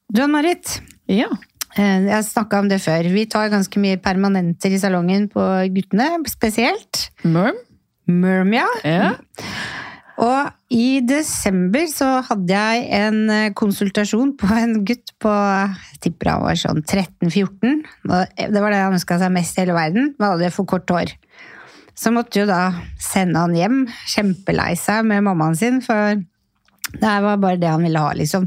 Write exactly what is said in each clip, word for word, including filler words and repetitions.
Du, Ann-Marit. Ja. Jeg snakket om det før. Vi tar ganske mye permanenter i salongen på guttene, spesielt. Merm? Merm, ja. Ja. Og i desember så hadde jeg en konsultasjon på en gutt på, jeg tipper han var sånn tretten fjorten. Det var det han ønsket seg mest i hele verden. Han hadde for kort hår. Så måtte jo da sende han hjem, kjempelei seg med mammaen sin, for det var bare det han ville ha, liksom.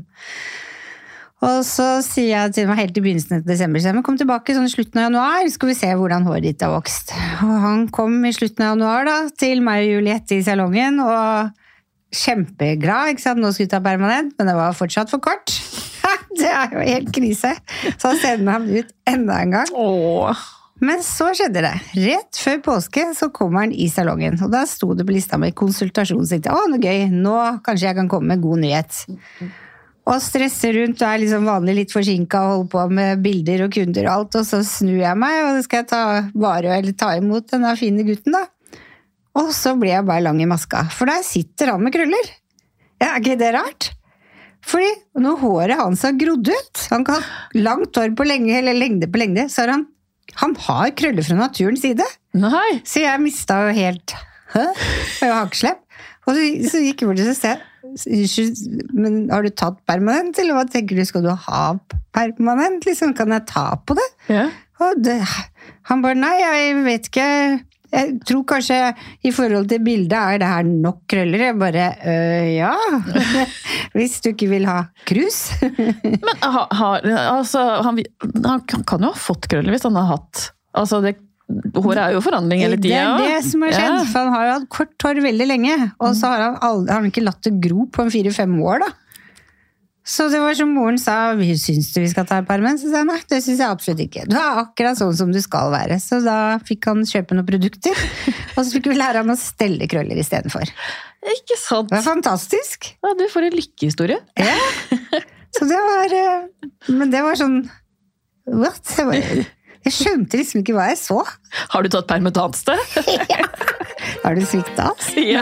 Og så sier jeg til meg helt i begynnelsen av desember, så jeg må komme tilbake sånn i slutten av januar, skal vi se hvordan håret ditt har vokst. Og han kom i slutten av januar da, til meg og Juliette i salongen, og kjempeglad, ikke sant, nå skulle jeg ta permanent, men det var fortsatt for kort. Det er jo helt krise. Så han sender han ut enda en gang. Åh. Men så skjedde det. Rett før påske så kom han i salongen, og da sto det på lista med konsultasjon, så tenkte jeg, å, noe gøy, nå kanskje jeg kan komme med god nyhet. Og stresser rundt, og er liksom vanlig litt forsinket og holder på med bilder og kunder og alt, og så snur jeg meg, og skal jeg ta vare eller ta imot denne fine gutten da. Og så blir jeg bare lang i maska, for der sitter han med krøller. Ja, er ikke det rart? Fordi når håret hans har grodd ut, han kan ha langt hår på lenge, eller lengde på lengde, så har han, han har krøller fra naturens side. Nei. Så jeg mistet jo helt, hæ? Jeg har ikke slepp. Og så, så gikk jeg bort til å se, men har du tatt permanent, eller hva tenker du, skal du ha permanent, liksom, kan jeg ta på det? Ja. Og det, han bare, nei, jeg vet ikke, jeg tror kanskje i forhold til bildet er det her nok krøller, jeg bare, øh, ja, hvis du ikke vil ha krus. Men ha, ha, altså, han, han kan jo ha fått krøller hvis han har hatt, altså det håret er jo forandring hele tiden. Det er det som har skjedd, ja. For han har jo hatt kort hår veldig lenge, og så har han, aldri, har han ikke latt det gro på en fire-fem år da. Så det var som moren sa, syns du vi skal ta permanent? Så sa jeg, nei, det synes jeg absolutt ikke. Du er akkurat sånn som du skal være. Så da fikk han kjøpe noen produkter, og så fikk vi lære han å stelle krøller i stedet for. Ikke sant? Det var fantastisk. Ja, du får en lykkehistorie. Ja, så det var, men det var sånn, what? Det var... Jeg skjønte liksom ikke hva jeg så. Har du tatt perm et annet sted? Ja. Har du sviktet oss? Ja.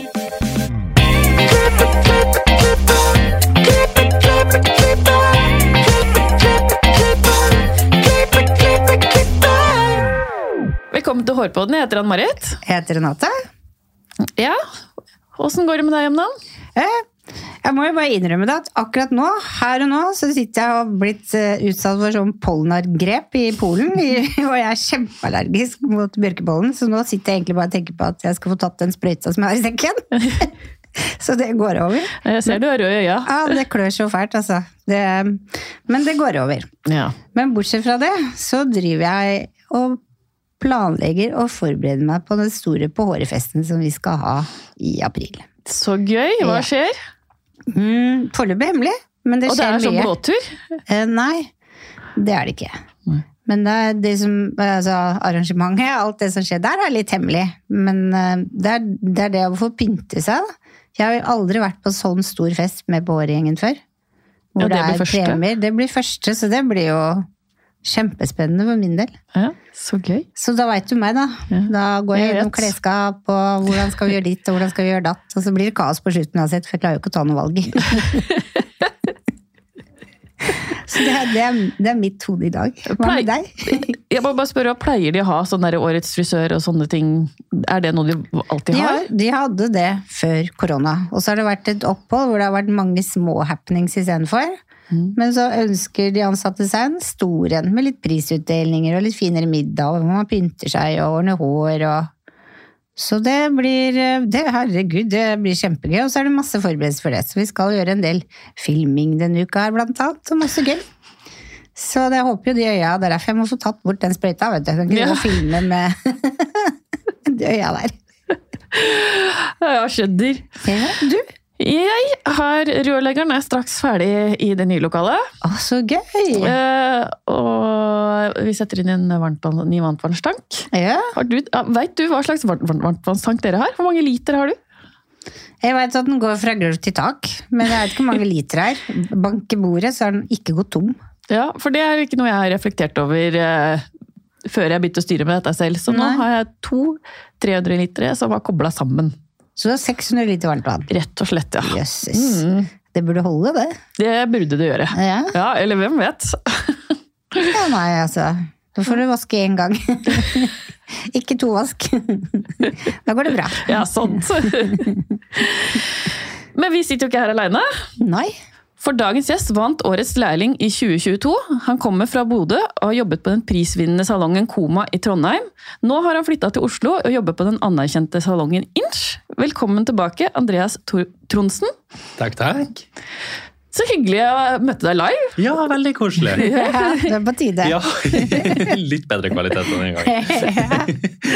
Velkommen til Hårpodden. Jeg heter Ann-Marit. Jeg heter Renate. Ja, hvordan går det med deg om dagen? Eh, Jeg må jo bare innrømme det at akkurat nå, her og nå, så sitter jeg og har blitt utsatt for sånn pollenangrep i Polen, og jeg er kjempeallergisk mot bjørkepollen, så nå sitter jeg egentlig bare og tenker på at jeg skal få tatt den sprøyta som jeg har i sekken. Så det går over. Jeg ser du er rød i øya. Ja, det klør så fælt, altså. Det, men det går over. Ja. Men bortsett fra det, så driver jeg og planlegger og forbereder meg på den store på hårefesten som vi skal ha i april. Så gøy, hva skjer? Mm, foreløpig hemmelig, men det skjer mye. Og det er sånn båttur? Eh, nei, det er det ikke. Nei. Men det er det som, altså arrangementet, alt det som skjer der er litt hemmelig. Men uh, det, er, det er det å få pynte seg. Da. Jeg har jo aldri vært på sånn stor fest med på hårgjengen før. Hvor ja, det, det er første. Premier. Det blir første, så det blir jo kjempespennende for min del. Ja, så gøy. Så da vet du meg da. Ja. Da går jeg gjennom klesskap, og hvordan skal vi gjøre ditt, og hvordan skal vi gjøre datt. Og så blir det kaos på slutten uansett, for jeg klarer jo ikke å ta noe valg. Så det er, det, er, det er mitt hode i dag. Hva med deg? Jeg må bare spørre, pleier de å ha sånn der årets frisør og sånne ting? Er det noe de alltid de har? har? De hadde det før korona. Og så har det vært et opphold hvor det har vært mange små happenings i stedet for. Mm. Men så ønsker de ansatte seg en stor en med litt prisutdelinger og litt finere middag, og man pynter seg og ordner hår. Og... Så det blir, det, herregud, det blir kjempegøy, og så er det masse forberedelse for det. Så vi skal gjøre en del filming denne uka her blant annet, og masse gøy. Så det håper jo de øya der er, for jeg må få tatt bort den sprøyta, vet du. Jeg kan ikke ja. gå filme med de øya der. Ja, skjønner. Ja, du? Jeg har, rørleggeren er straks ferdig i det nye lokalet. Å, så gøy! Eh, og vi setter inn en varmtvann, ny varmtvannstank. Ja. Har du, vet du hva slags varmtvannstank dere har? Hvor mange liter har du? Jeg vet at den går fra gulv til tak, men jeg vet ikke hvor mange liter her. Bank i bordet, så har den ikke gått tom. Ja, for det er ikke noe jeg har reflektert over eh, før jeg begynte å styre med dette selv. Så Nei. Nå har jeg to tre hundre liter som var koblet sammen. Så du har seks hundre liter varmt vann? Rett og slett, ja. Jøsses. Mm. Det burde holde, det. Det burde det gjøre. Ja, ja eller hvem vet? ja nei, altså. Da får du vaske en gang. Ikke to vask. Da går det bra. Ja, sånt. Men vi sitter jo ikke her alene. Nei. For dagens gjest vant årets lærling i tjue tjueto. Han kommer fra Bodø og har jobbet på den prisvinnende salongen Koma i Trondheim. Nå har han flyttet til Oslo og jobber på den anerkjente salongen Inch. Velkommen tilbake, Andreas Trondsen. Takk, takk. Så hyggelig å møte deg live. Ja, veldig koselig. Ja, det er på tide. Ja, litt bedre kvalitet enn en gang.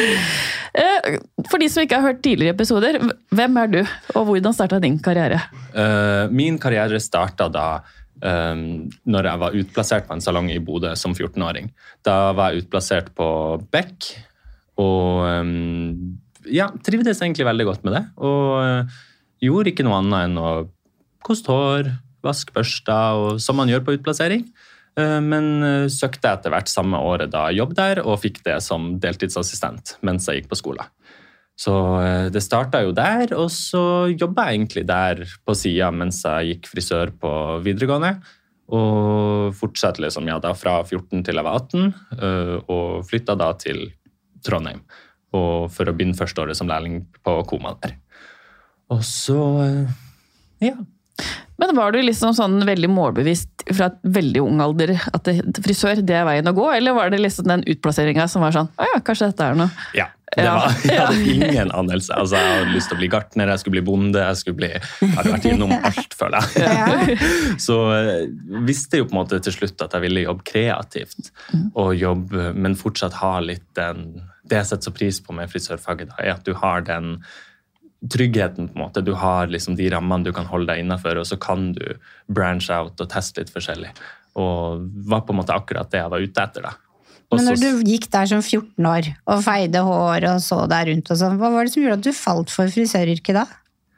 For de som ikke har hørt tidligere episoder, hvem er du, og hvordan startet din karriere? Uh, min karriere startet da um, når jeg var utplassert på en salong i Bodø som fjorten-åring. Da var jeg utplassert på Beck, og um, ja, trivdes egentlig veldig godt med det. Og uh, gjorde ikke noe annet enn å koste hår, vask børster, og som man gjør på utplassering. Men søkte etter hvert samme året da jobb der, og fikk det som deltidsassistent mens jeg gikk på skolen. Så det startet jo der, og så jobbet jeg egentlig der på siden mens jeg gikk frisør på videregående. Og fortsatte liksom, ja, da fra fjorten til jeg var atten, og flyttet da til Trondheim. Og for å begynne første året som lærling på Koma der. Og så, ja... Men var du liksom sånn veldig målbevisst fra et veldig ung alder at det, frisør, det er veien å gå? Eller var det liksom den utplasseringen som var sånn, å ja, kanskje dette er noe? Ja, det var, jeg hadde ingen anelse. Altså, jeg hadde lyst til å bli gartner, jeg skulle bli bonde, jeg skulle bli, jeg hadde vært innom alt, føler jeg. Ja. Så jeg visste jo på en måte til slutt at jeg ville jobbe kreativt, og jobbe, men fortsatt ha litt den, det jeg setter så pris på med frisørfaget da, er at du har den tryggheten på en måte, du har liksom de rammene du kan holde deg innenfor, og så kan du branch out og teste litt forskjellig. Og var på en måte akkurat det jeg var ute etter da. Og Men når så, du gikk der som fjorten år, og feide hår og så der rundt og sånn, hva var det som gjorde at du falt for frisøryrket da?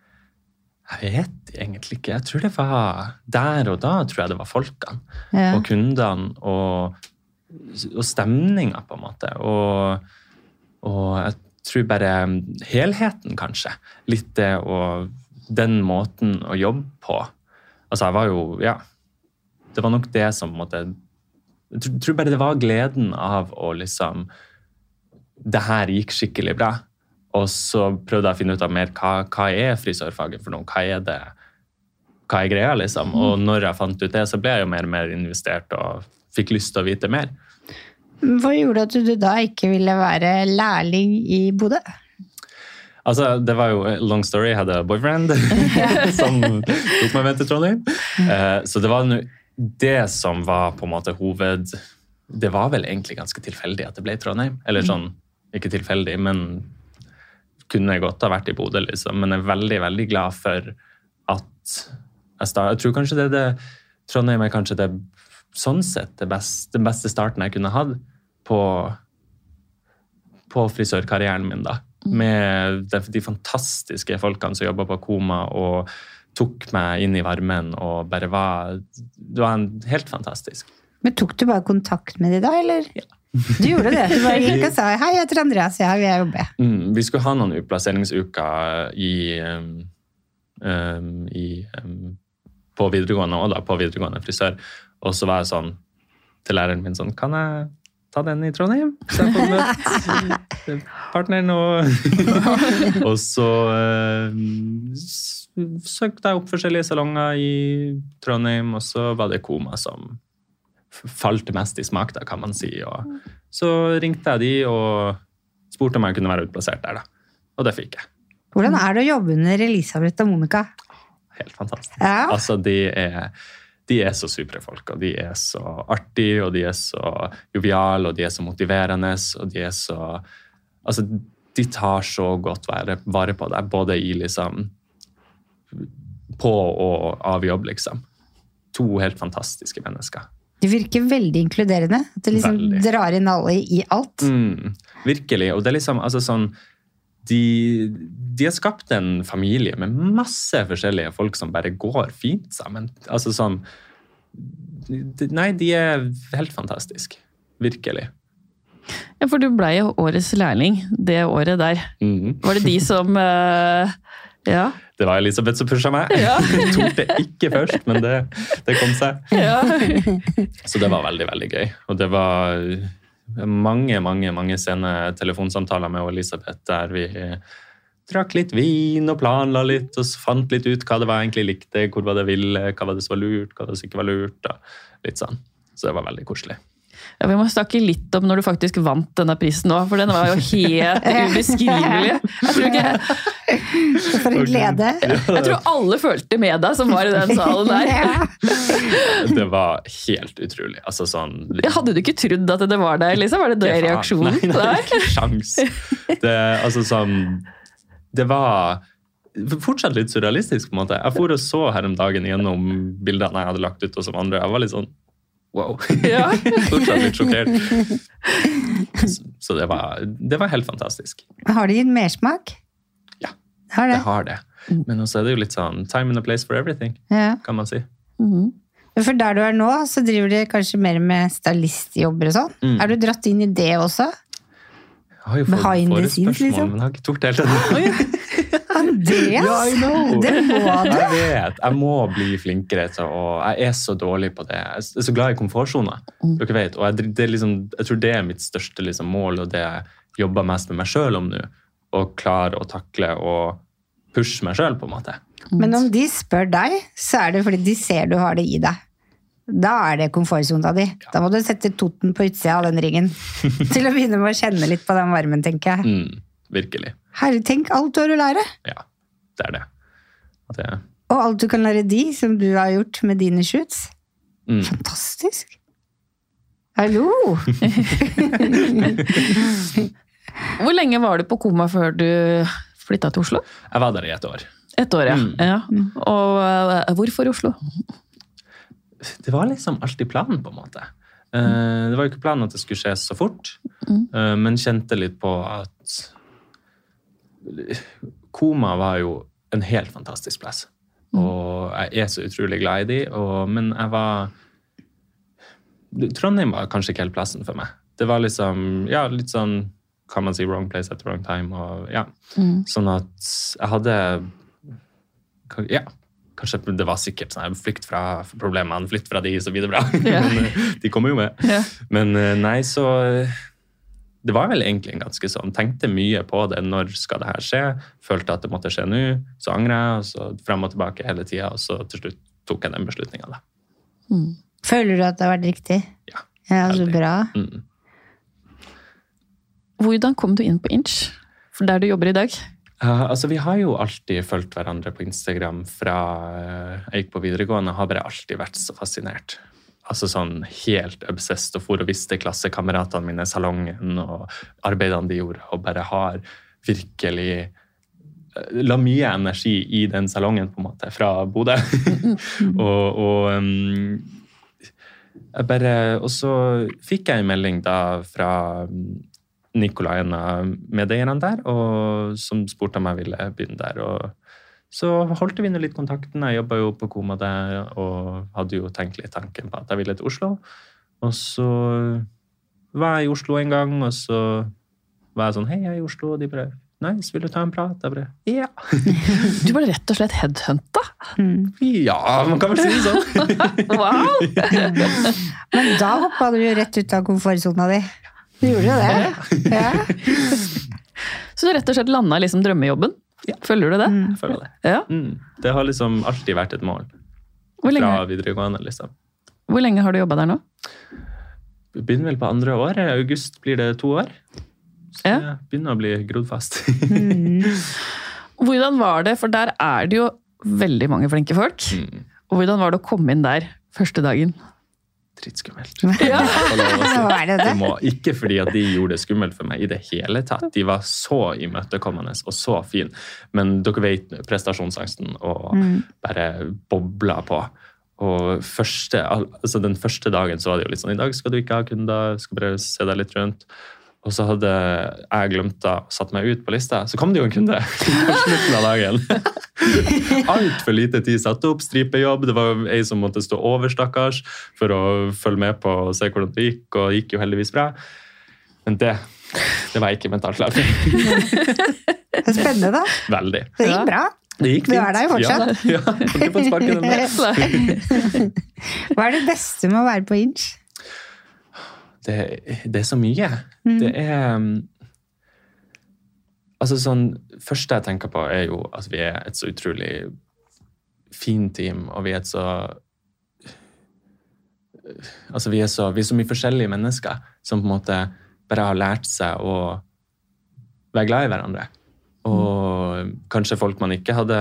Jeg vet egentlig ikke, jeg tror det var der og da, tror jeg det var folkene, Ja. og kundene, og, og stemningen på en måte, og, og jeg tror bare helheten kanskje, litt det og den måten å jobbe på. Altså jeg var jo, ja, det var nok det som på en måte, jeg tror bare det var gleden av å liksom, det her gikk skikkelig bra. Og så prøvde jeg å finne ut av mer, hva, hva er frisørfaget for noe? Hva er det? Hva er greia liksom? Og når jeg fant ut det, så ble jeg jo mer og mer investert og fikk lyst til å vite mer. Hva gjorde at du da ikke ville være lærling i Bodø? Altså, det var jo long story, jeg hadde boyfriend som tok meg med til Trondheim. Så det var det som var på en måte hoved... Det var vel egentlig ganske tilfeldig at det ble Trondheim. Eller sånn, ikke tilfeldig, men kunne jeg godt ha vært i Bodø, liksom. Men jeg er veldig, veldig glad for at jeg startet. Jeg tror kanskje det er det... Trondheim er kanskje det... Sånn sett det beste, den beste starten jeg kunne hatt på, på frisørkarrieren min da. Med de, de fantastiske folkene som jobbet på Koma og tok meg inn i varmen og bare var, det var en helt fantastisk. Men tok du bare kontakt med de da, eller? Ja. Du gjorde det, du bare gikk og sa, hei, jeg heter Andreas, jeg vil jobbe. Mm, vi skulle ha noen utplasseringsuker i, um, um, i um, på videregående, og da på videregående frisør. Og så var jeg sånn til læreren min sånn, kan jeg ta den i Trondheim? Så jeg får møte partneren og... og så uh, søkte jeg opp forskjellige salonger i Trondheim, og så var det Koma som falt mest i smak, da, kan man si. Og så ringte jeg de og spurte om jeg kunne være utplassert der, da. Og det fikk jeg. Hvordan er det å jobbe under Elisabeth og Monica? Helt fantastisk. Ja. Altså, de er... De er så supre folk, og de er så artige, og de er så joviale, og de er så motiverende, og de er så... Altså, de tar så godt vare, vare på deg, både i liksom... På og av jobb, liksom. To helt fantastiske mennesker. De virker veldig inkluderende, at de liksom Veldig. Drar inn alle i alt. Mm, virkelig, og det er liksom, altså sånn... De, de har skapt en familie med masse forskjellige folk som bare går fint sammen. Altså sånn... Nei, de er helt fantastisk. Virkelig. Ja, for du ble jo årets lærling det året der. Mm. Var det de som uh, Ja. Det var Elisabeth som pushet meg. Ja. Jeg tok det ikke først, men det, det kom seg. Ja. Så det var veldig, veldig gøy. Og det var mange, mange, mange sene telefonsamtaler med Elisabeth der vi drakk litt vin og planla litt og fant litt ut hva det var jeg egentlig likte, hvor var det jeg ville, hva var det som var lurt, hva var det som ikke var lurt. Og litt sånn. Så det var veldig koselig. Ja, vi må snakke litt om når du faktisk vant denne prisen nå, for den var jo helt ubeskrivelig. Jeg tror ikke... For en glede. Jeg tror alle følte med deg som var i den salen der. Ja. Det var helt utrolig. Altså sånn... Hadde du ikke trodd at det var deg, Lisa? Var det det reaksjonen? Nei, nei, ikke sjans. Det, altså sånn... Det var fortsatt litt surrealistisk på en måte. Jeg for og så her om dagen gjennom bildene jeg hadde lagt ut og som andre. Jeg var litt sånn, wow. Ja. Fortsatt litt sjokkert. Så det var, det var helt fantastisk. Har det gitt mersmak? Ja, det har det. det har det. Men også er det jo litt sånn time and a place for everything, Ja. kan man si. Mhm. For der du er nå, så driver du kanskje mer med stylistjobber og sånn. Mm. Er du dratt inn i det også? Jeg har jo fått Behind the forespørsmål, scenes, liksom. men jeg har ikke gjort det helt ennå. Andreas! Ja, I know! Det må du! Jeg vet, jeg må bli flinkere til å, jeg er så dårlig på det. Jeg er så glad i komfortzoner, dere vet, og jeg, det er liksom, jeg tror det er mitt største liksom, mål, og det jeg jobber mest med meg selv om nå, å klare å takle og pushe meg selv på en måte. Men om de spør deg, så er det fordi de ser du har det i deg. Da er det komfortzona di. Da må du sette toten på utsida av den ringen. Til å begynne med å kjenne litt på den varmen, tenker jeg. Mm, virkelig. Herre, tenk alt du har å lære. Ja, det er det. det. Og alt du kan lære de, som du har gjort med dine shoots. Mm. Fantastisk. Hallo! Hvor lenge var du på koma før du flyttet til Oslo? Jeg var der i et år. Et år, ja. Mm. ja. Og uh, hvorfor Oslo? Det var liksom alltid planen på en måte. Uh, det var jo ikke planen at det skulle skje så fort, Mm. uh, men kjente litt på at Koma var jo en helt fantastisk plass. Og jeg er så utrolig glad i de, og, men jeg var... Trondheim var kanskje ikke helt plassen for meg. Det var liksom, ja, litt sånn, kan man si, wrong place at the wrong time, og ja. Mm. Sånn at jeg hadde, ja, kanskje det var sikkert sånn, flykt fra problemene, flytt fra de, så videre bra. Ja. Men de kommer jo med. Ja. Men nei, så... Det var vel egentlig en ganske sånn, tenkte mye på det, når skal det her skje, følte at det måtte skje nå, så angret jeg, og så frem og tilbake hele tiden, og så til slutt tok jeg den beslutningen da. Mm. Føler du at det har vært riktig? Ja. Ja, så veldig. bra. Mm. Hvordan kom du inn på Inch? For der du jobber i dag? Uh, altså, vi har jo alltid fulgt hverandre på Instagram fra uh, jeg gikk på videregående, har bare alltid vært så fascinert. Altså sånn helt obsessed, og for å visste klassekameratene mine salongen og arbeidene de gjorde, og bare har virkelig la mye energi i den salongen på en måte, fra Bodø. og, og, um, jeg bare, og så fikk jeg en melding da fra Nikolai, en av medeierne der, og som spurte om jeg ville begynne der, og så holdt vi nå litt kontakten. Jeg jobbet jo på Koma der, og hadde jo tenkt litt tanken på at jeg ville til Oslo. Og så var jeg i Oslo en gang, og så var jeg sånn, hei, jeg er i Oslo, og de bare, nice, vil du ta en prat? Jeg bare, ja. Du ble rett og slett headhunta? Mm. Ja, man kan vel si det sånn. Wow! Men da hoppet du jo rett ut av komfortzona di. Du gjorde jo det. Ja. Så du rett og slett landet liksom drømmejobben? Ja. Føler du det? Mm. Jeg føler det. Ja. Mm. Det har liksom alltid vært et mål. Hvor lenge, Fra videregående, liksom. hvor lenge har du jobbet der nå? Vi begynner vel på andre året. I august blir det to år. Så Ja. jeg begynner å bli grodd fast. Mm. Hvordan var det? For der er det jo veldig mange flinke folk. Mm. Og hvordan var det å komme inn der første dagen? Drittskummelt. Ja. Får lov å si. Hva er det det? Det må, ikke fordi at de gjorde det skummelt for meg i det hele tatt. De var så imøtekommende og så fin. Men dere vet prestasjonsangsten og Mm. bare bobla på. Og første, altså den første dagen så var det jo litt sånn, i dag skal du ikke ha kunder, skal bare se deg litt rundt. Og så hadde jeg glemt å satt meg ut på lista, så kom det jo en kunde på slutten av dagen. Alt for lite tid satt opp, stripejobb, det var ei som måtte stå over stakkars for å følge med på og se hvordan det gikk, og det gikk jo heldigvis bra. Men det, det var jeg ikke mentalt klar for. Det er spennende da. Veldig. Det gikk Ja. bra. Det gikk Du fint. er der jo fortsatt. Ja, ja, kan ikke få sparken den der. Hva er det beste med å være på Inch? Det, det er så mye. Mm. Det er... Altså sånn, første jeg tenker på er jo at vi er et så utrolig fint team, og vi er et så... Altså vi er så, vi er så mye forskjellige mennesker som på en måte bare har lært seg å være glad i hverandre. Og kanskje folk man ikke hadde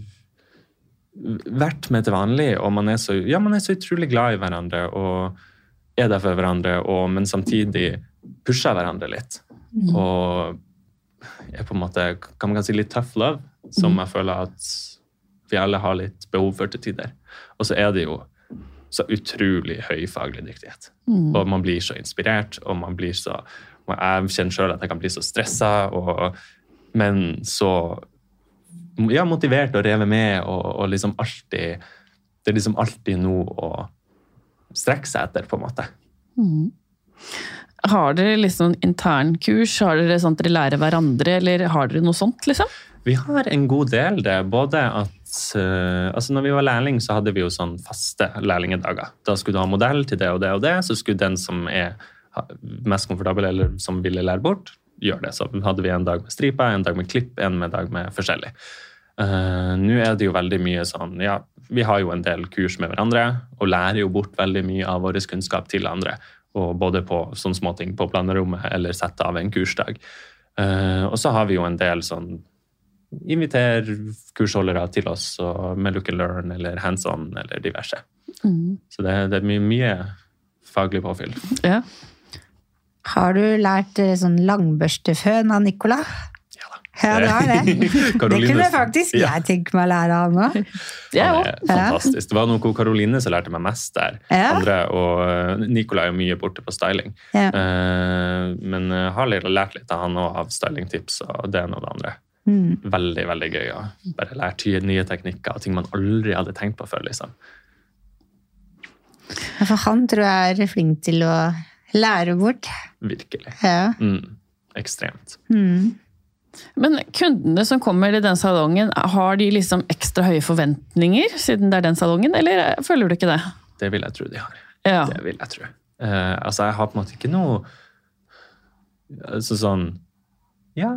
vært med til vanlig, og man er så, ja, man er så utrolig glad i hverandre, og er der for hverandre, og, men samtidig pusher hverandre litt. Mm. Og er på en måte, kan man si litt tough love, som jeg føler at vi alle har litt behov for til tider. Og så er det jo så utrolig høy faglig dyktighet. Mm. Og man blir så inspirert, og man blir så, og jeg kjenner selv at jeg kan bli så stresset, og men så ja, motivert å reve med, og, og liksom alltid, det er liksom alltid noe å strekke seg etter, på en måte. Mm. Har dere liksom internkurs? Har dere sånn at dere lærer hverandre, eller har dere noe sånt, liksom? Vi har en god del det, både at uh, altså når vi var lærling så hadde vi jo sånn faste lærlingedager. Da skulle du ha modell til det og det og det, så skulle den som er mest komfortabel eller som ville lære bort, gjør det. Så hadde vi en dag med striper, en dag med klipp, en med dag med forskjellig. Uh, nå er det jo veldig mye sånn, ja, vi har jo en del kurs med hverandre, og lærer jo bort veldig mye av vår kunnskap til andre, og både på sånne små ting på planerommet, eller sette av en kursdag. Uh, og så har vi jo en del sånn, inviter kursholdere til oss, og med Look and Learn, eller hands-on, eller diverse. Mm. Så det, det er mye, mye faglig påfyll. Ja. Har du lært sånn langbørsteføn av Nicola? Ja da. Ja, det har det. Det kunne faktisk ja. jeg tenke meg å lære av nå. Det er jo fantastisk. Det var noe Karoline som lærte meg mest der. Ja. Andre, og Nicola er jo mye borte på styling. Ja. Men har lært litt av han også av stylingtips, og det ene og det andre. Mm. Veldig, veldig gøy å bare lære nye teknikker og ting man aldri hadde tenkt på før, liksom. For han tror jeg er flink til å lære bort. Virkelig. Ja. Mm, ekstremt. Mm. Men kundene som kommer i den salongen, har de liksom ekstra høye forventninger siden det er den salongen, eller føler du ikke det? Det vil jeg tro de har. Ja. Det vil jeg tro. Uh, altså, jeg har på en måte ikke noe altså sånn ja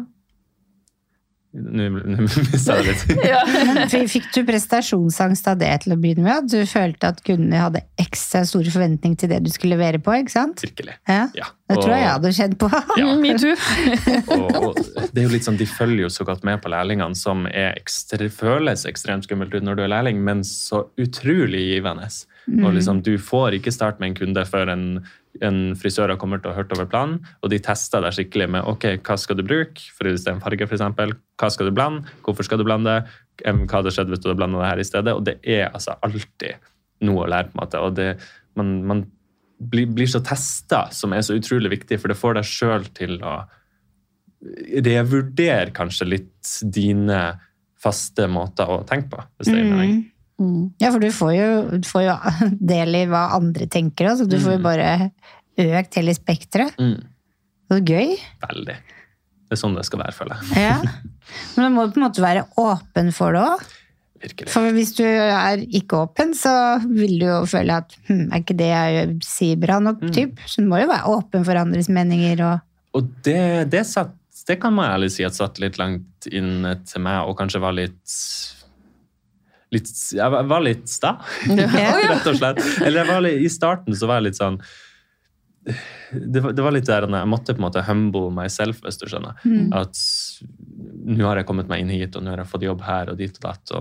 Nå mistet jeg litt. Ja. Fikk du prestasjonsangst av det til å begynne med? At du følte at kundene hadde ekstra store forventninger til det du skulle levere på, ikke sant? Virkelig. Ja. Ja. Det tror jeg jeg hadde kjent på. Ja. Me too. og, og det er jo litt sånn, de følger jo så godt med på lærlingene, som er ekstre, føles ekstremt skummelt ut når du er lærling, men så utrolig givende. Mm. Og liksom, du får ikke starte med en kunde før en en frisør har kommet og hørt over planen, og de tester deg skikkelig med, ok, hva skal du bruke for å justere en farge, for eksempel? Hva skal du blande? Hvorfor skal du blande? Hva hadde skjedd hvis du hadde blandet det her i stedet? Og det er altså alltid noe å lære på en måte, og det, man, man blir, blir så testet, som er så utrolig viktig, for det får deg selv til å revurdere kanskje litt dine faste måter å tenke på, hvis det er mening. Mm. Ja, for du får, jo, du får jo del i hva andre tenker, så du får jo bare økt hele spektret. Mm. Det er gøy. Veldig. Det er sånn det skal være, føler jeg. Ja. Men du må på en måte være åpen for det også. Virkelig. For hvis du er ikke åpen, så vil du jo føle at hm, er ikke det jeg sier bra nok, mm. typ. Så du må jo være åpen for andres meninger. Og, og det, det, satt, det kan man ærlig si at satt litt langt inn til meg, og kanskje var litt... Litt, jeg var litt sta, rett og slett. Eller jeg var litt, i starten så var jeg litt sånn, det var, det var litt der, jeg måtte på en måte humble myself, hvis du skjønner. Mm. At nå har jeg kommet meg inn hit, og nå har jeg fått jobb her og dit og datt,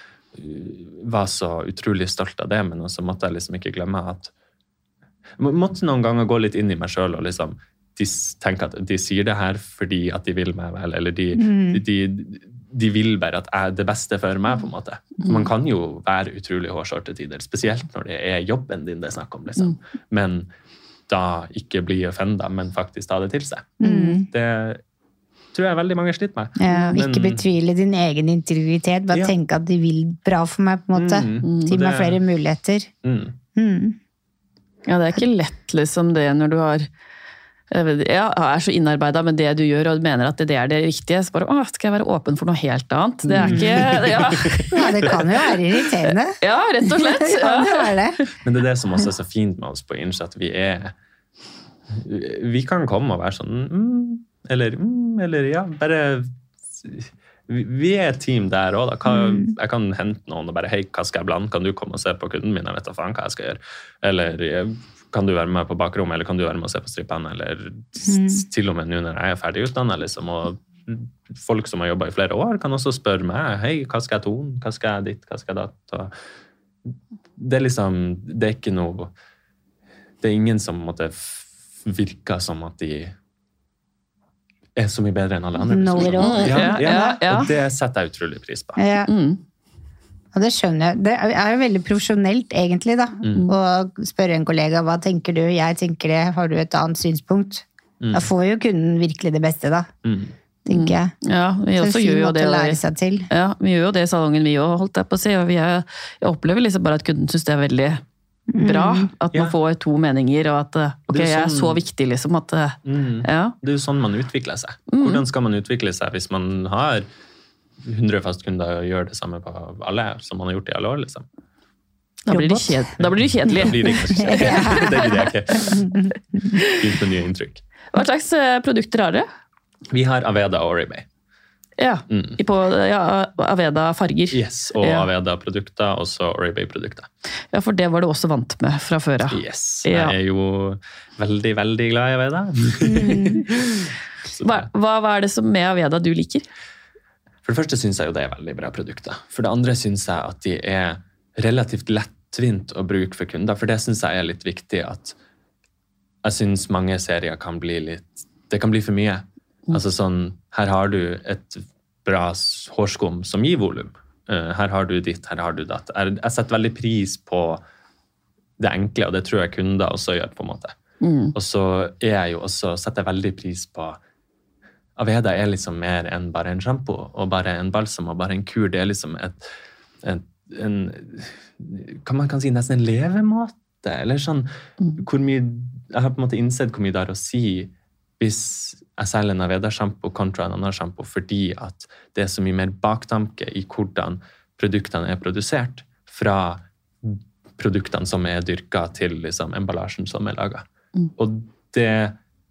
og var så utrolig stolt av det, men så måtte jeg liksom ikke glemme at, jeg måtte noen ganger gå litt inn i meg selv, og liksom, de tenker at de sier det her fordi at de vil meg vel, eller de, mm. de, de de vil bare at jeg er det beste for meg, på en måte. Man kan jo være utrolig hårsår til tider, spesielt når det er jobben din det er snakk om, liksom. Men da ikke bli offendet, men faktisk ta det til seg. Mm. Det tror jeg veldig mange sliter med. Ja, men, ikke betvile din egen integritet, bare ja. Tenke at de vil bra for meg, på en måte. Mm. Gi meg flere muligheter. Mm. Mm. Ja, det er ikke lett, liksom, det når du har ja, er så innarbeidet med det du gjør, og mener at det er det riktige, så bare, åh, skal jeg være åpen for noe helt annet? Det er ikke, ja. Ja, det kan jo være irriterende. Ja, rett og slett. Det kan jo være det. Men det er det som også er så fint med oss på Inch, at vi er, vi kan komme og være sånn, mm, eller, mm, eller ja, bare, vi, vi er et team der også, da. Kan, jeg kan hente noen og bare, hei, hva skal jeg blande? Kan du komme og se på kunden min? Jeg vet da faen hva jeg skal gjøre. Eller, kan du være med på bakrommet, eller kan du være med og se på strippene, eller mm. til og med nå når jeg er ferdig utdannet, liksom, og folk som har jobbet i flere år kan også spørre meg, hei, hva skal jeg tone, hva skal jeg ditt, hva skal jeg datt, og det er liksom, det er ikke noe, det er ingen som måtte virke som at de er så mye bedre enn alle andre. Know it all. Ja, ja, ja, ja. og det setter jeg utrolig pris på. Ja. Mm. Og det skjønner jeg. Det er jo veldig profesjonelt, egentlig, da. Mm. Å spørre en kollega, hva tenker du? Jeg tenker det. Har du et annet synspunkt? Mm. Da får jo kunden virkelig det beste, da. Mm. Tenker jeg. Ja, vi Så også fin gjør jo måte det. å lære seg til. Ja, vi gjør jo det i salongen vi også, holdt jeg på å si. Og vi er, jeg opplever liksom bare at kunden synes det er veldig bra. At man Ja. får to meninger, og at ok, Det er jeg er sånn- så viktig, liksom. At, Mm. ja. Det er jo sånn man utvikler seg. Hvordan skal man utvikle seg hvis man har hundre fastkunder og gjør det samme på alle, som man har gjort i alle år, liksom? Da blir det, Robot. kjed, da blir det kjedelig. Da blir det kanskje kjedelig. Det gidder jeg ikke. Fint med nye inntrykk. Hva slags eh, produkter har dere? Vi har Aveda og Oribay. Ja, Mm. på ja, Aveda farger. Yes, og Ja. Aveda-produkter, og så Oribay-produkter. Ja, for det var du også vant med fra før av. Yes, Ja. jeg er jo veldig, veldig glad i Aveda. Så Hva, hva, hva er det som med Aveda du liker? For det første synes jeg jo det er veldig bra produkter. For det andre synes jeg at de er relativt lettvint å bruke for kunder, for det synes jeg er litt viktig at jeg synes mange serier kan bli litt, det kan bli for mye. Altså sånn, her har du et bra hårskum som gir volum. Uh, her har du ditt, her har du datt. Jeg, jeg setter veldig pris på det enkle, og det tror jeg kunder også gjør på en måte. Mm. Og så er jeg jo også, setter jeg veldig pris på Aveda er liksom mer enn bare en shampoo, og bare en balsam, og bare en kur. Det er liksom et, et en, kan man kan si nesten en levemåte, eller sånn, hvor mye, jeg har på en måte innsett hvor mye det har å si hvis jeg selger en Aveda-shampoo kontra en annen shampoo, fordi at det er så mye mer baktanke i hvordan produktene er produsert, fra produktene som er dyrket til liksom, emballasjen som er laget. Mm. Og det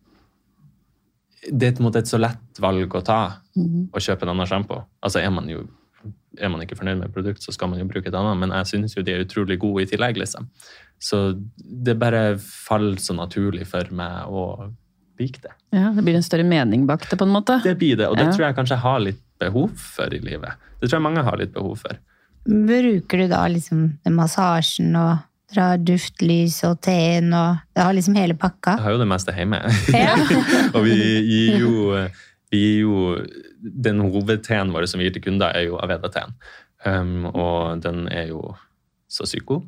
det er på en måte et så lett valg å ta, Mm. å kjøpe en annen shampoo. Altså er man jo er man ikke fornøyd med et produkt, så skal man jo bruke et annet, men jeg synes jo de er utrolig gode i tillegg, liksom. Så det bare faller så naturlig for meg å like det. Ja, det blir en større mening bak det, på en måte. Det blir det, og det Ja. tror jeg kanskje jeg har litt behov for i livet. Det tror jeg mange har litt behov for. Bruker du da liksom den massasjen og drar duftlys og teen og det har liksom hele pakka? Jeg har jo det meste hjemme. Ja. Og vi gir jo, vi gir jo den hovedteen vår som vi gir til kunder er jo Aveda-teen. Um, og den er jo så sykt god.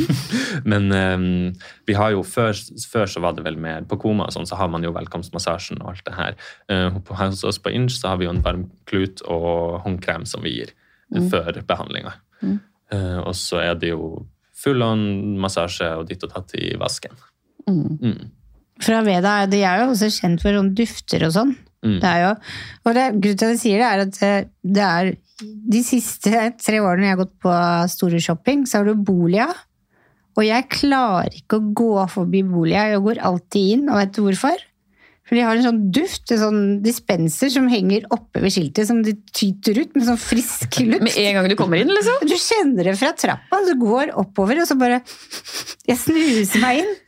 Men um, vi har jo før, før så var det vel mer på Koma og sånn, så har man jo velkomstmassasjen og alt det her. Uh, hos oss på Inch så har vi jo en varm klut og håndkrem som vi gir Mm. før behandlinga. Mm. Uh, og så er det jo full-on massasje og ditt og tatt i vasken. Mm. Mm. Fra Aveda, de er jo også kjent for sånn dufter og sånn. Mm. Det er jo, og det, grunnen til at jeg sier det er at det er de siste tre årene jeg har gått på store shopping, så har du Bolia, og jeg klarer ikke å gå forbi Bolia, jeg går alltid inn, og vet du hvorfor? For de har en sånn duft, en sånn dispenser som henger oppe ved skiltet, som de tyter ut med sånn frisk luft. Med en gang du kommer inn, liksom? Du kjenner det fra trappa, du går oppover, og så bare, jeg snuser meg inn.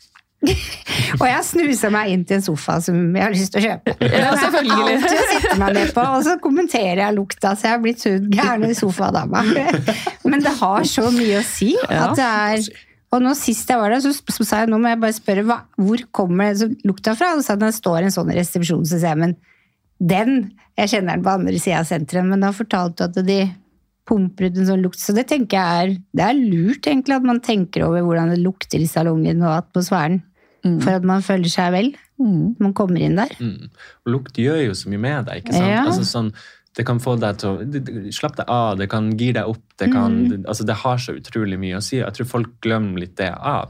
Og jeg snuser meg inn til en sofa som jeg har lyst til å kjøpe. Ja, selvfølgelig. Alltid å sitte meg ned på, og så kommenterer jeg lukta, så jeg har blitt så gærne sofadama. Men det har så mye å si, Ja. at det er... Og nå sist jeg var der, så, så sa jeg, nå må jeg bare spørre, hva, hvor kommer det lukta fra? Og så sa jeg, det står en sånn resepsjon, så sier jeg, men den, jeg kjenner den på andre siden av senteret, men da fortalte du at de pumper ut en sånn lukt, så det tenker jeg er, det er lurt egentlig, at man tenker over hvordan det lukter i salongen og atmosfæren, Mm. for at man føler seg vel, Mm. man kommer inn der. Mm. Og lukt gjør jo så mye med deg, ikke sant? Ja. Altså sånn, det kan få deg til å det- det- slapp deg av, det kan gire deg opp, det kan, Mm. det, altså det har så utrolig mye å si. Jeg tror folk glemmer litt det av.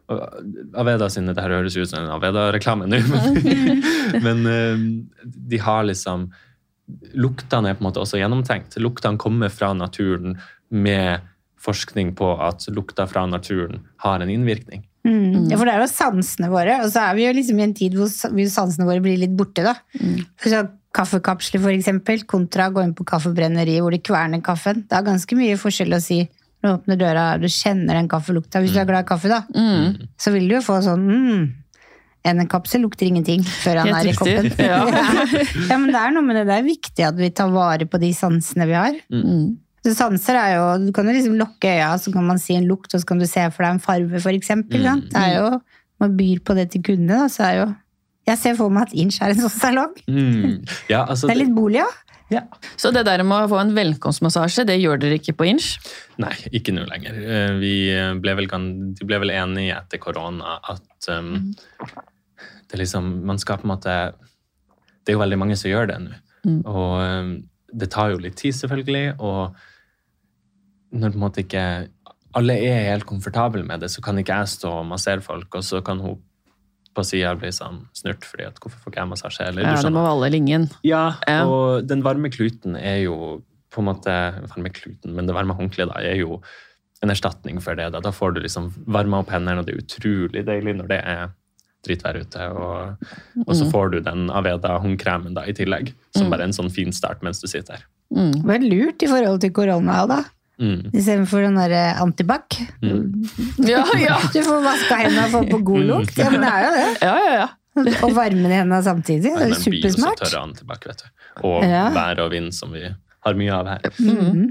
Aveda sine, det her høres ut som en Aveda-reklame nå, men, men uh, de har liksom, luktene er på en måte også gjennomtenkt. Luktene kommer fra naturen med forskning på at lukta fra naturen har en innvirkning. Mm. Ja, for det er jo sansene våre, og så er vi jo liksom i en tid hvor sansene våre blir litt borte da. Mm. Så kaffekapsler for eksempel, kontra gå inn på kaffebrenneri hvor de kverner kaffen. Det er ganske mye forskjell å si. Når du åpner døra, du kjenner den kaffelukta. Hvis du er glad i kaffe da, mm. så vil du jo få sånn, mm, en kapsel lukter ingenting før han er i koppen. Ja. Ja, men det er noe med det, det er viktig at vi tar vare på de sansene vi har. Mm. Så sanser er jo, du kan jo liksom lukke øya, så kan man si en lukt, og så kan du se for deg en farve for eksempel. Mm. Det er jo, man byr på det til kundene, da, så er jo, jeg ser for meg at Inch er en sånn salong. Mm. Ja, altså, det er litt bolig, ja. Ja. Så det der med å få en velkomstmassasje, det gjør dere ikke på Inch? Nei, ikke nå lenger. Vi ble vel, de ble vel enige etter korona at um, mm. det liksom, man skal på en måte, det er jo veldig mange som gjør det nå. Mm. Og um, det tar jo litt tid selvfølgelig, og når på en måte ikke alle er helt komfortable med det, så kan ikke jeg stå og massere folk, og så kan hun på siden blir sånn snurt, fordi at hvorfor får ikke jeg massasje? Eller, ja, det må valle lingen. Ja, ja, og den varme kluten er jo på en måte, varme kluten, men det varme håndkleet da er jo en erstatning for det. Da, da får du liksom varme opp hendene, og det er utrolig deilig når det er dritvær ute, og, og så får du den Aveda håndkremen da i tillegg, som bare en sånn fin start mens du sitter her. Mm. Det var lurt i forhold til korona da. Mm. I stedet for den der antibac. Mm. Ja, ja. Du får vaske hendene og få på god lukt. Ja, men det er jo det. Ja, ja, ja. Og varme hendene samtidig. Det er supersmart. Den blir så tørre antibac, vet du. Og ja. Vær og vind som vi har mye av her. Mm.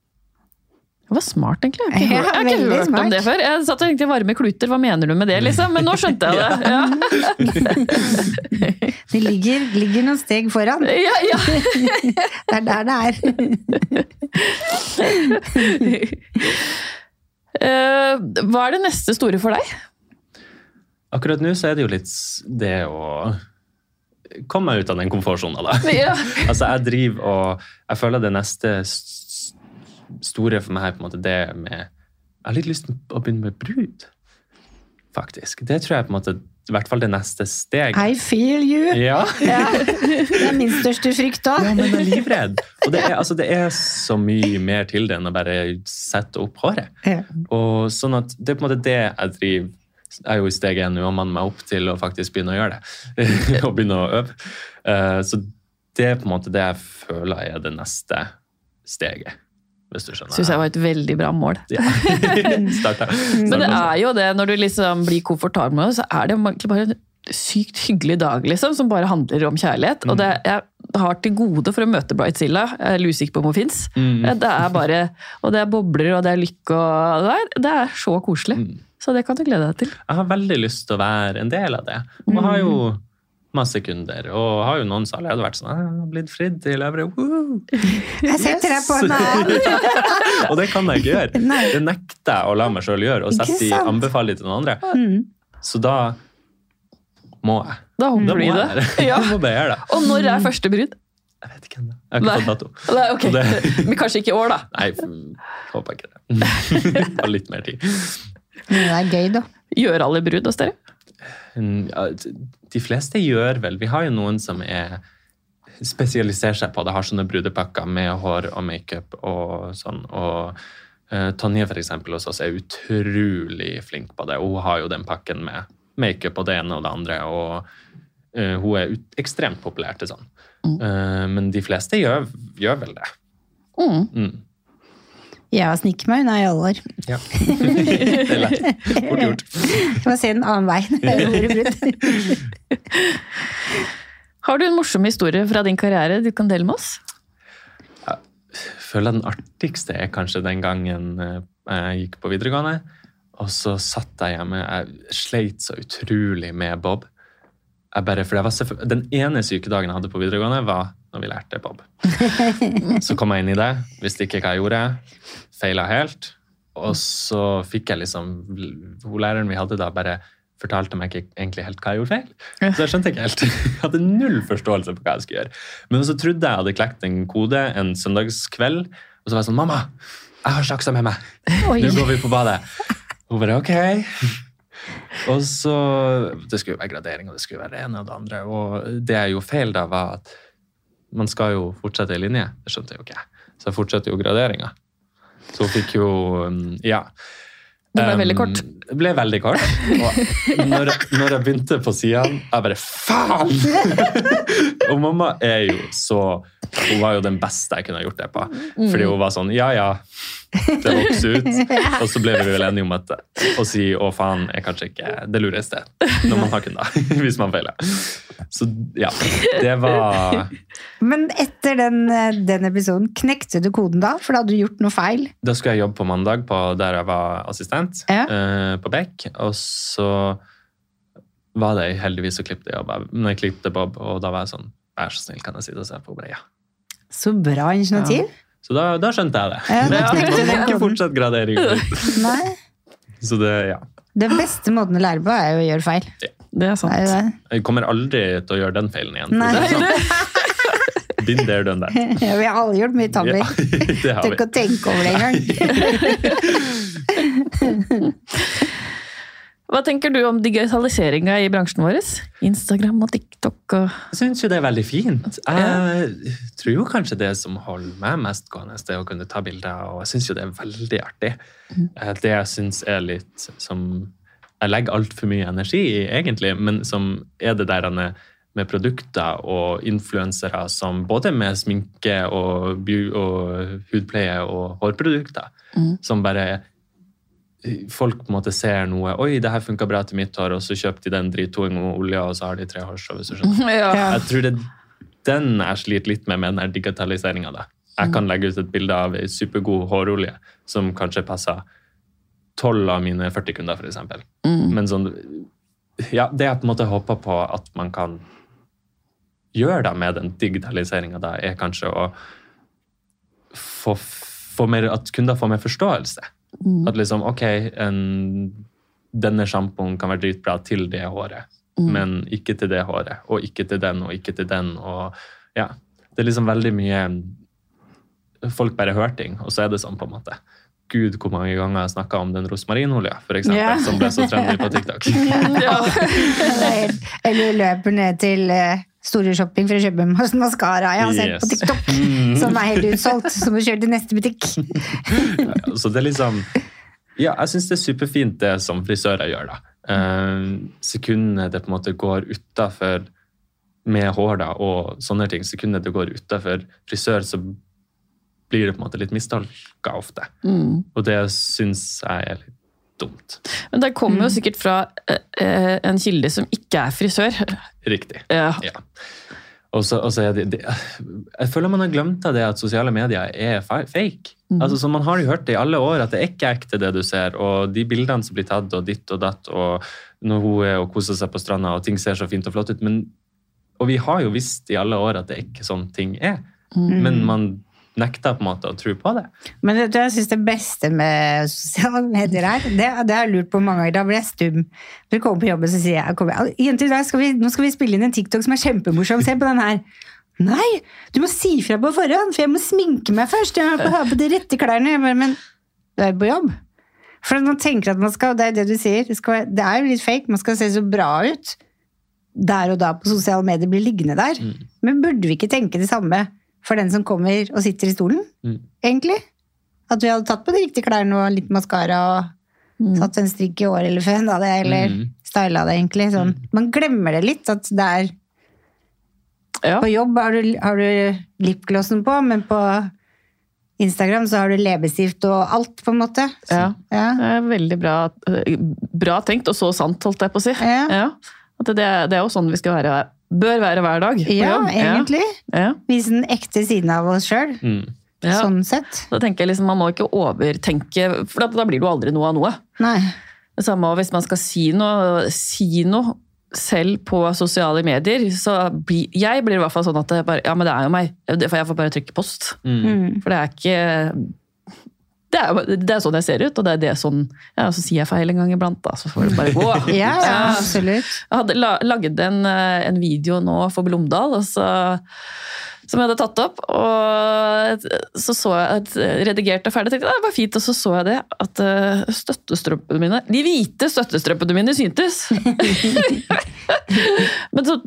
Det var smart, egentlig. Jeg har ikke, hørt, jeg har ikke hørt smart. Om det før. Jeg satt og tenkte varme kluter, hva mener du med det, liksom? Men nå skjønte jeg det. Ja. Det ligger, ligger noen steg foran. Ja, ja. Det er der det er. uh, hva er det neste store for deg? Akkurat nå så er det jo litt det å komme meg ut av den komfortzonen da. Ja. Altså, jeg driver og jeg føler det neste store for meg her på en måte det med jeg har litt lyst til å begynne med brud faktisk, det tror jeg på en måte i hvert fall det neste steg. I feel you ja. Ja. Det er min største frykt da. Ja, men jeg er livredd og det er, altså, det er så mye mer til det enn å bare sette opp håret ja. Og sånn at det er på en måte det jeg driver jeg er jo i steg én nå og mann meg opp til å faktisk begynne å gjøre det og begynne å øve uh, så det er på en måte det jeg føler er det neste steget hvis du skjønner. Synes jeg var et veldig bra mål. Ja, starta. Men det er jo det, når du liksom blir komfortabel med det, så er det bare en sykt hyggelig dag, liksom, som bare handler om kjærlighet. Mm. Og det, jeg har til gode for å møte Bridezilla, jeg er usikker på om hun finnes. Mm. Det er bare, og det er bobler, og det er lykke, og det er, det er så koselig. Mm. Så det kan du glede deg til. Jeg har veldig lyst til å være en del av det. Og jeg har jo masse kunder, og har jo noen som allerede vært sånn, jeg har blitt fridd til øvre, woo! Jeg setter deg på en annen! Og det kan jeg ikke gjøre. Nei. Det nekter jeg å la meg selv gjøre, og sette de anbefaler til noen andre. Mm. Så da må jeg. Da håper du det. Ja. Da må jeg gjøre det. Og når er første brud? Jeg vet ikke ennå. Jeg har ikke fått dato. Nei, okay. det... Men kanskje ikke i år da? Nei, håper ikke det. Det har litt mer tid. Men det er gøy da. Gjør alle brud hos dere? Ja, de fleste gjør vel. Vi har jo noen som er spesialiserer seg på det, har sånne brudepakker med hår og make-up og sånn. Og uh, Tonje for eksempel hos oss er utrolig flink på det. Hun har jo den pakken med make-up og det ene og det andre, og uh, hun er ut, ekstremt populær til sånn. Mm. Uh, men de fleste gjør, gjør vel det. Mm. Mm. Jeg har snikker meg unna i alle år. Ja, det er lett. Fort gjort. Jeg må se en annen vei når jeg har brutt. Har du en morsom historie fra din karriere du kan dele med oss? Jeg føler den artigste er kanskje den gangen jeg gikk på videregående, og så satt jeg hjemme, jeg sleit så utrolig med Bob. Jeg bare, for jeg var den ene sykedagen jeg hadde på videregående var når vi lærte Bob. Så kom jeg inn i det, visste ikke hva jeg gjorde, feilet helt, og så fikk jeg liksom, hun læreren vi hadde da bare fortalte meg ikke egentlig helt hva jeg gjorde feil. Så jeg skjønte ikke helt. Jeg hadde null forståelse på hva jeg skulle gjøre. Men så trodde jeg hadde klekt en kode en søndagskveld, og så var jeg sånn, mamma, jeg har saksa med meg. Nå går vi på badet. Hun bare, ok. Og så, det skulle jo være gradering, og det skulle være det ene og det andre. Og det er jo feil da, var at man skal jo fortsette i linje. Det skjønte jeg jo ikke. Så jeg fortsetter jo graderinga. Så fikk jo, ja. Det ble um, veldig kort. Det ble veldig kort. Og når, når jeg begynte på siden, jeg bare, faen! Og mamma er jo så, hun var jo den beste jeg kunne ha gjort det på. Fordi hun var sånn, ja, ja, det vokser ut. Og så ble vi vel enige om at å si, å faen, er kanskje ikke det lureste når man har kunder, hvis man feiler. Så ja, det var... Men etter den, den episoden, knekte du koden da? For da hadde du gjort noe feil? Da skulle jeg jobbe på mandag på der jeg var assistent, ja. eh, på Beck. Og så var det heldigvis å klippe det jobb. Når jeg klippte Bob, og da var jeg sånn, vær så snill, kan jeg si det og se på bare, ja. Så bra initiativ. Ja. Så da, da skjønte jeg det. Ja, da knekte du den koden. Ikke fortsatt gradering. Nei. Så det, ja. Den beste måten å lære på er jo å gjøre feil. Ja. Det er sant. Det er det. Jeg kommer aldri til å gjøre den feilen igjen. Nei. Been there, done that. Ja, vi har alle gjort mye tabber. Ja, det har vi. Tenk å tenke over det en gang. Hva tenker du om digitaliseringen i bransjen vår? Instagram og TikTok og... Jeg synes jo det er veldig fint. Jeg tror jo kanskje det som holder meg mest gående, det er å kunne ta bilder, og jeg synes jo det er veldig artig. Det jeg synes er litt som... Jeg legger alt for mye energi i, egentlig, men som er det der med produkter og influensere som både med sminke og, og hudpleie og hårprodukter, mm. som bare folk på en måte ser noe, oi, det her funket bra til mitt hår, og så kjøper de den drittoing og olje, og så har de tre hårstrå, hvis du skjønner. Ja. Jeg tror det den jeg sliter litt med med den her digitaliseringen da. Jeg kan legge ut et bilde av en supergod hårolje, som kanskje passer tolv av mine førti kunder, for eksempel. Mm. Men sånn, ja, det jeg på en måte håper på at man kan gjøre da med den digitaliseringen da, er kanskje å få, få mer, at kunder får mer forståelse. Mm. At liksom, ok, en, denne sjampoen kan være dritbra til det håret, mm. men ikke til det håret, og ikke til den, og ikke til den, og ja, det er liksom veldig mye folk bare hører ting, og så er det sånn på en måte. Gud, hvor mange ganger jeg snakket om den rosmarinolja, for eksempel, yeah. som ble så trendig på TikTok. Ja. Eller løper ned til store shopping for å kjøpe mascara jeg har sett yes. på TikTok, som er helt utsolgt, som å kjøre til neste butikk. Ja, så det er liksom, ja, jeg synes det er superfint det som frisører gjør da. Uh, sekundene det på en måte går utenfor med hår da, og sånne ting, sekundene det går utenfor frisør, så blir det på en måte litt mistolka ofte. Mm. Og det synes jeg er litt dumt. Men det kommer jo mm. sikkert fra eh, en kilde som ikke er frisør. Riktig. Ja. Ja. Og så, og så er det, det, jeg føler man har glemt av det at sosiale medier er fake. Mm. Altså, så man har jo hørt det i alle år at det er ikke ekte det du ser, og de bildene som blir tatt, og ditt og datt, og når hun er og koser seg på stranda, og ting ser så fint og flott ut, men, og vi har jo visst i alle år at det ikke sånn ting er. Mm. Men man nekter på en måte å tro på det. Men det, jeg synes det beste med sosiale medier her, det, det har jeg lurt på mange ganger, da blir jeg stum. Når jeg kommer på jobb, så sier jeg, kommer, jenter, skal vi, nå skal vi spille inn en TikTok som er kjempemorsom, se på den her. Nei, du må si fra på forhånd, for jeg må sminke meg først, jeg må ha på de rette klærne, jeg bare, men du er på jobb. For man tenker at man skal, det er det du sier, det, skal, det er jo litt fake, man skal se så bra ut, der og da på sosiale medier blir liggende der. Mm. Men burde vi ikke tenke det samme for den som kommer og sitter i stolen, mm. egentlig? At vi hadde tatt på de riktige klærne og litt mascara og mm. satt en strikk i år eller før, da, det, eller mm. stylet det egentlig. Sånn. Mm. Man glemmer det litt, at det er ja. På jobb har du, har du lipglossen på, men på Instagram så har du leppestift og alt, på en måte. Ja, ja. Det er veldig bra, bra tenkt, og så sant, holdt jeg på å si. Ja. Ja. At det, det er jo sånn vi skal være, bør være hver dag på ja, jobb. Egentlig. Ja. Vise den ekte siden av oss selv. Mm. Ja. Sånn sett. Da tenker jeg liksom, man må ikke overtenke, for da, da blir det jo aldri noe av noe. Nei. Det samme hvis man skal si noe, si noe selv på sosiale medier, så blir, jeg blir i hvert fall sånn at det bare, ja, men det er jo meg, for jeg får bare trykke post. Mm. For det er ikke... Det er, det er sånn jeg ser ut, og det er det sånn, ja, så sier jeg feil en gang iblant, da, så får det bare gå. Ja, ja, absolutt. Jeg hadde laget en, en video nå for Blomdal, og så som jeg hadde tatt opp, og så så jeg et redigert og ferdig, tenkte jeg, det var fint, og så så jeg det, at støttestrømpene mine, de hvite støttestrømpene mine syntes. Men så,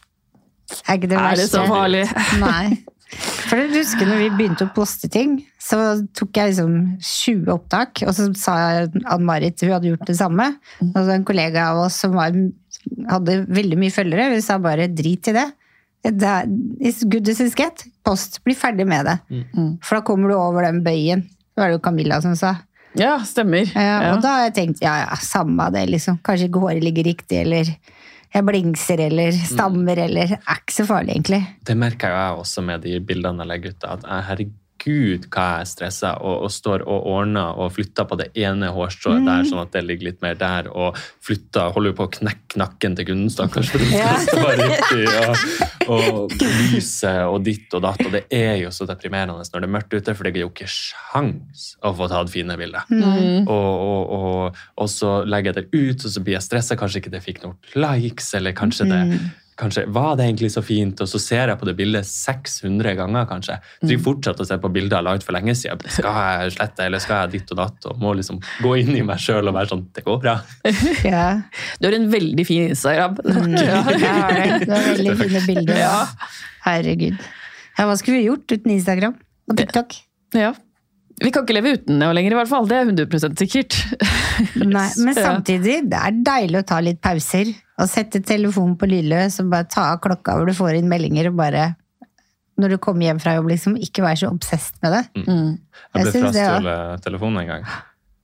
Er ikke det er det verste? så farlig? Nei. For jeg husker når vi begynte å poste ting, så tok jeg liksom tjue opptak, og så sa Ann-Marit, hun hadde gjort det samme, og så en kollega av oss som var, hadde veldig mye følgere, vi sa bare drit i det. Det er, it's good as it's get. Post, bli ferdig med det. Mm. For da kommer du over den bøyen. Det var det jo Camilla som sa. Ja, stemmer. Ja, og da har jeg tenkt, ja, ja, samme det liksom. Kanskje ikke håret ligger riktig, eller jeg blingser, eller stammer, mm. eller er ikke så farlig egentlig. Det merker jeg også med de bildene jeg legger ut, at jeg, herregud, hva jeg stresser, og, og står og ordner og flytter på det ene hårstrået mm. der, sånn at det ligger litt mer der, og flytter, holder på å knekke nakken til kunden, stakkars, for det skal stå riktig, og, og lyse og ditt og datt, og det er jo så deprimerende når det er mørkt ute, for det er jo ikke sjans å få tatt fine bilder. Mm. Og, og, og, og så legger jeg det ut, og så blir jeg stresset, kanskje ikke det fikk noen likes, eller kanskje det mm. Kanskje, var det egentlig så fint, og så ser jeg på det bildet seks hundre ganger kanskje. Så jeg fortsetter å se på bilder jeg la ut for lenge siden. Skal jeg slette, eller skal jeg ditt og datt? Og må liksom gå inn i meg selv og være sånn, det går bra. Ja. Du har en veldig fin Instagram. Mm, ja, det er veldig fine bilder. Ja. Herregud. Ja, hva skulle vi gjort uten Instagram og TikTok? Ja. Vi kan ikke leve uten det lenger i hvert fall, det er hundre prosent sikkert. Nei, men samtidig, det er deilig å ta litt pauser, og sette telefonen på lydløs, og bare ta av klokka hvor du får inn meldinger, og bare, når du kommer hjem fra jobb, liksom, ikke være så obsessed med det. Mm. Jeg ble frastjålet telefonen en gang,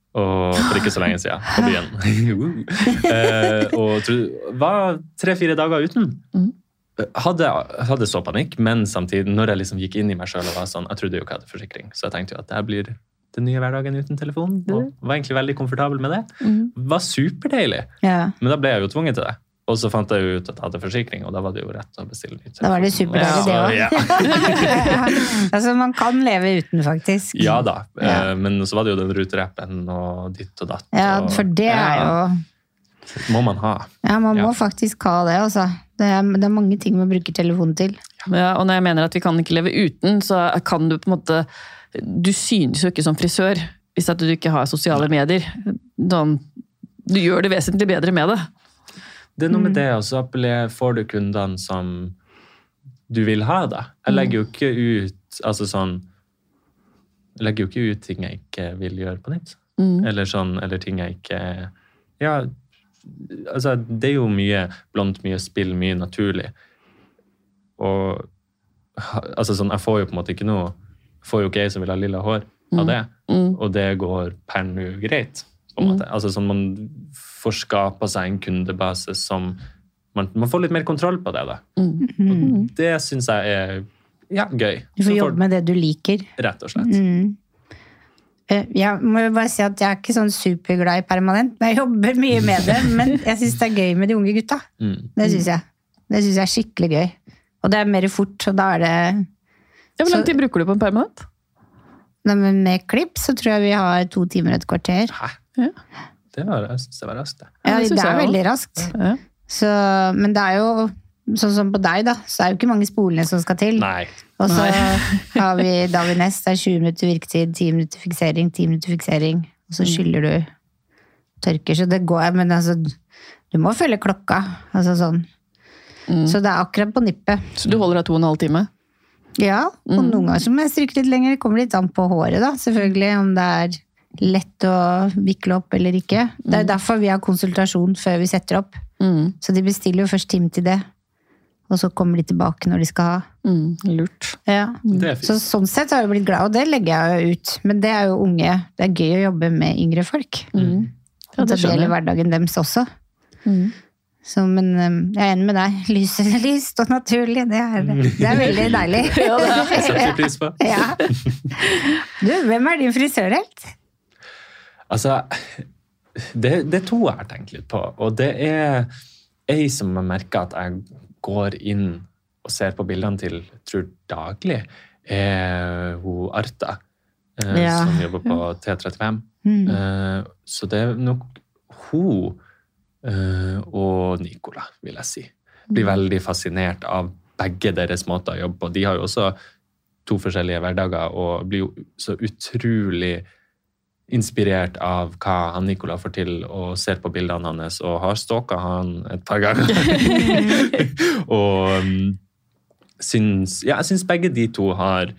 og for ikke så lenge siden, på byen. uh, og var tre-fire dager uten. Mm. Hadde, hadde så panikk, men samtidig, når jeg liksom gikk inn i meg selv og var sånn, jeg trodde jo ikke jeg hadde forsikring, så jeg tenkte jo at det blir den nye hverdagen uten telefon, og var egentlig veldig komfortabel med det. Mm. Var superdeilig, ja. Men da ble jeg jo tvunget til det. Og så fant jeg jo ut at jeg hadde forsikring, og da var det jo rett å bestille ny telefon. Da var det superdeilig det også. Ja. Altså, man kan leve uten, faktisk. Ja da, ja. Men så var det jo den ruterappen og ditt og datt. Ja, for det er jo... Må man ha. Ja, man må ja. faktisk ha det, altså. Det er, det er mange ting man bruker telefonen til. Ja, og når jeg mener at vi kan ikke leve uten, så kan du på en måte... Du synes jo ikke som frisør hvis at du ikke har sosiale medier. Du gjør det vesentlig bedre med det. Det er noe med det, og så får du kundene som du vil ha da. Jeg legger jo ikke ut, altså sånn, jeg legger jo ikke ut ting jeg ikke vil gjøre på nytt. Mm. Eller sånn, eller ting jeg ikke, ja, altså det er jo mye blondt, mye spill, mye naturlig. Og, altså sånn, jeg får jo på en måte ikke noe, får jo ikke jeg som vil ha lilla hår av det, mm. og det går per nå greit, på en måte. Mm. Altså sånn, man får skapa seg en kundebase som, man, man får litt mer kontroll på det da. Mm. Og det synes jeg er, ja, gøy. Du får jobbe med det du liker. Rett og slett. Mm. Jeg må bare si at jeg er ikke sånn superglad i permanent, men jeg jobber mye med det, men jeg synes det er gøy med de unge gutta. Mm. Det synes jeg. Det synes jeg er skikkelig gøy. Og det er mer fort, og da er det... Ja, hvor lang tid bruker du på en permanent? Nei, men med klipp så tror jeg vi har to timer og et kvarter. Hæ? Ja. Det var, jeg synes det var raskt. Det. Ja, det, det er veldig raskt. Ja. Så, men det er jo, sånn som på deg da, så er jo ikke mange spolene som skal til. Nei. Og så har vi David Ness, det er tjue minutter virktid, ti minutter fiksering, ti minutter fiksering, og så skyller du tørker, så det går, men altså, du må følge klokka, altså sånn. Mm. Så det er akkurat på nippet. Så du holder deg to og en halv time? Ja, og mm. noen ganger så må jeg stryke litt lenger, det kommer litt an på håret da, selvfølgelig, om det er lett å vikle opp eller ikke. Det er derfor vi har konsultasjon før vi setter opp. Mm. Så de bestiller jo først time til det, og så kommer de tilbake når de skal ha. Mm, lurt. Ja. Så sånn sett har jeg blitt glad, og det legger jeg jo ut. Men det er jo unge, det er gøy å jobbe med yngre folk. Mm. Ja, det deler hverdagen deres også. Mm. Så, men jeg er enig med deg. Lys, lyst og naturlig, det er, det er veldig deilig. Ja, det er jeg setter pris på. Ja. Du, hvem er din frisørhelt? Altså, det, det er to jeg har tenkt litt på, og det er jeg som har merket at jeg går inn og ser på bildene til, tror daglig, er hun Arta, eh, ja. som jobber på T trettifem. Mm. Eh, så det er nok hun eh, og Nicola, vil jeg si. Blir veldig fascinert av begge deres måter å jobbe på. De har jo også to forskjellige hverdager og blir jo så utrolig inspirert av hva han Nicola får til og ser på bildene hans og har stalket han et par ganger. og um, syns, ja, jeg synes begge de to har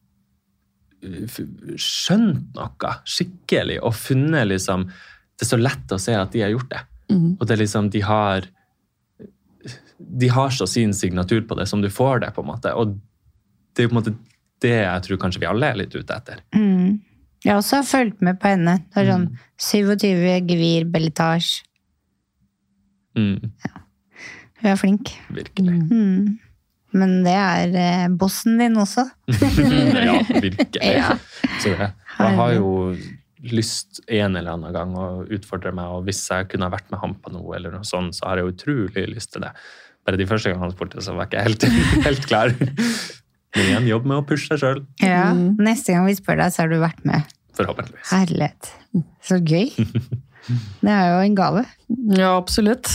skjønt noe skikkelig og funnet liksom, det er så lett å se at de har gjort det. Mm. Og det er liksom, de har de har så sin signatur på det som du får det på en måte. Og det er på en måte det jeg tror kanskje vi alle er litt ute etter. Mm. Jeg har også fulgt med på henne. Det er sånn mm. syttisju gevir, belletage. Mm. Ja. Hun er flink. Virkelig. Mm. Men det er eh, bossen din også. ja, virkelig. Ja. Så det, jeg har jo lyst en eller annen gang å utfordre meg, og hvis jeg kunne ha vært med ham på noe, eller noe sånt, så har jeg utrolig lyst til det. Bare de første gangene han spurte, så var jeg ikke helt, helt klar. Men igjen, jobb med å pushe deg selv. Ja, neste gang vi spør deg, så har du vært med. Forhåpentligvis. Herlighet. Så gøy. Det er jo en gave. Ja, absolutt.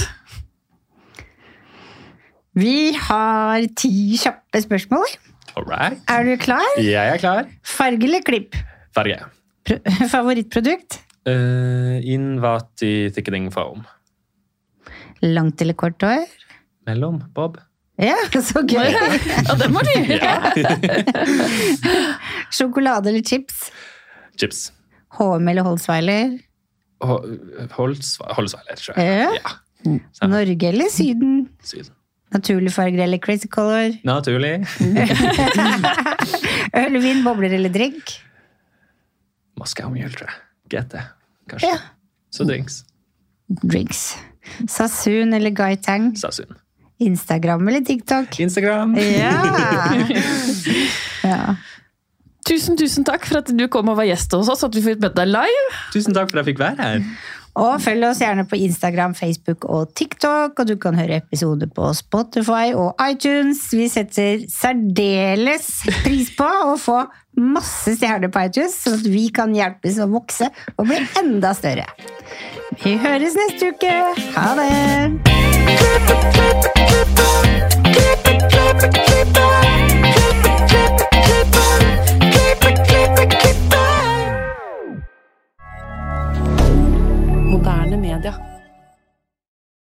Vi har ti kjappe spørsmål. Alright. Er du klar? Jeg er klar. Farge eller klipp? Farge. Pro- favorittprodukt? Uh, Invati Thickening Foam. Langt eller kort hår? Mellom, Bob. Ja, så gøy. Ja, det må du. Ja. Sjokolade eller chips? Chips. H og M eller Holzweiler? Holzweiler, tror jeg. Ja. Ja. Så, Norge eller Syden? Syden. Naturlig farger eller crazy color? Naturlig. Øl, vin, bobler eller drink? Moskau mjøl, tror jeg. G T, kanskje. Ja. Så drinks. Drinks. Sassoon eller Gaitang? Sassoon. Instagram eller TikTok? Instagram. Ja. Ja. Tusen, tusen takk for at du kom og var gjest hos oss, at vi fikk møte deg live. Tusen takk for at jeg fikk være her. Og følg oss gjerne på Instagram, Facebook og TikTok, og du kan høre episoder på Spotify og iTunes. Vi setter særdeles pris på å få masse stjerner på iTunes, så at vi kan hjelpes å vokse og bli enda større. Vi høres neste uke. Ha det! Moderne media.